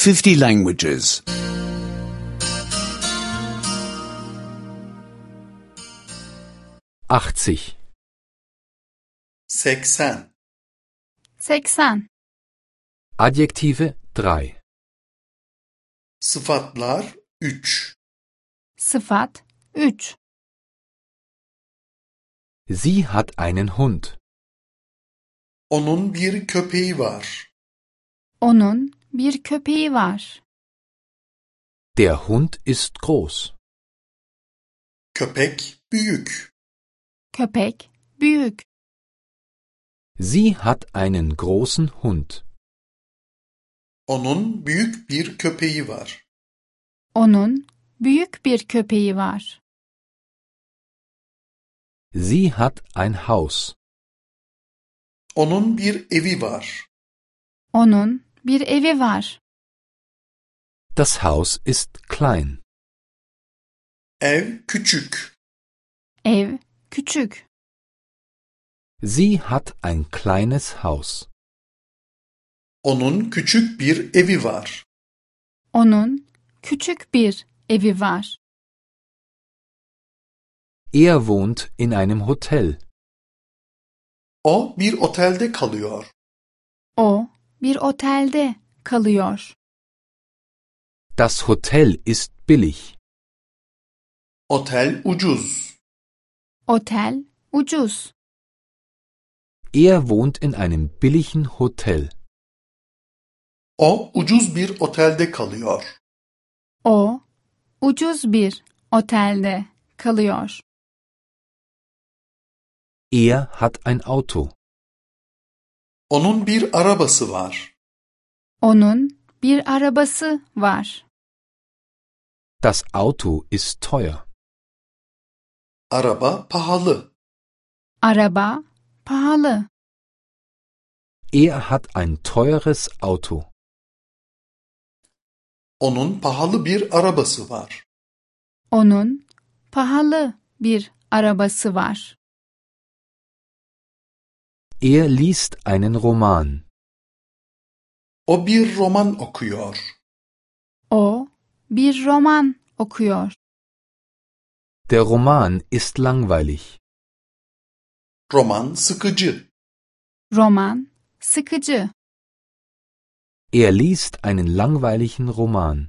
50 languages. 80. 80. 80. Adjektive 3. Sıfatlar 3. Sıfat 3. Sie hat einen Hund. Onun bir köpeği var. Onun bir köpeği var. Der Hund ist groß. Köpek büyük. Köpek büyük. Sie hat einen großen Hund. Onun büyük bir köpeği var. Onun büyük bir köpeği var. Sie hat ein Haus. Onun bir evi var. Onun bir evi var. Das Haus ist klein. Ev küçük. Ev küçük. Sie hat ein kleines Haus. Onun küçük bir evi var. Onun küçük bir evi var. Er wohnt in einem Hotel. O bir otelde kalıyor. O bir otelde kalıyor. Das Hotel ist billig. Otel ucuz. Otel ucuz. Er wohnt in einem billigen Hotel. O ucuz bir otelde kalıyor. O ucuz bir otelde kalıyor. Er hat ein Auto. Onun bir arabası var. Onun bir arabası var. Das Auto ist teuer. Araba pahalı. Araba pahalı. Er hat ein teures Auto. Onun pahalı bir arabası var. Onun pahalı bir arabası var. Er liest einen Roman. O bir roman okuyor. O bir roman okuyor. Der Roman ist langweilig. Roman sıkıcı. Roman sıkıcı. Er liest einen langweiligen Roman.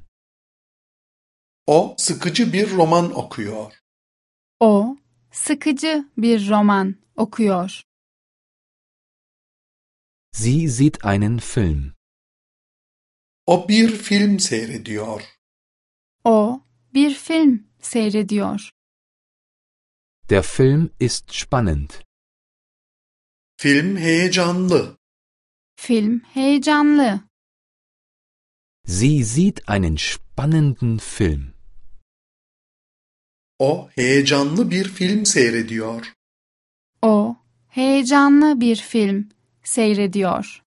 O sıkıcı bir roman okuyor. O sıkıcı bir roman okuyor. Sie sieht einen Film. O bir film seyrediyor. O bir film seyrediyor. Der Film ist spannend. Film heyecanlı. Film heyecanlı. Sie sieht einen spannenden Film. O heyecanlı bir film seyrediyor. O heyecanlı bir film seyrediyor.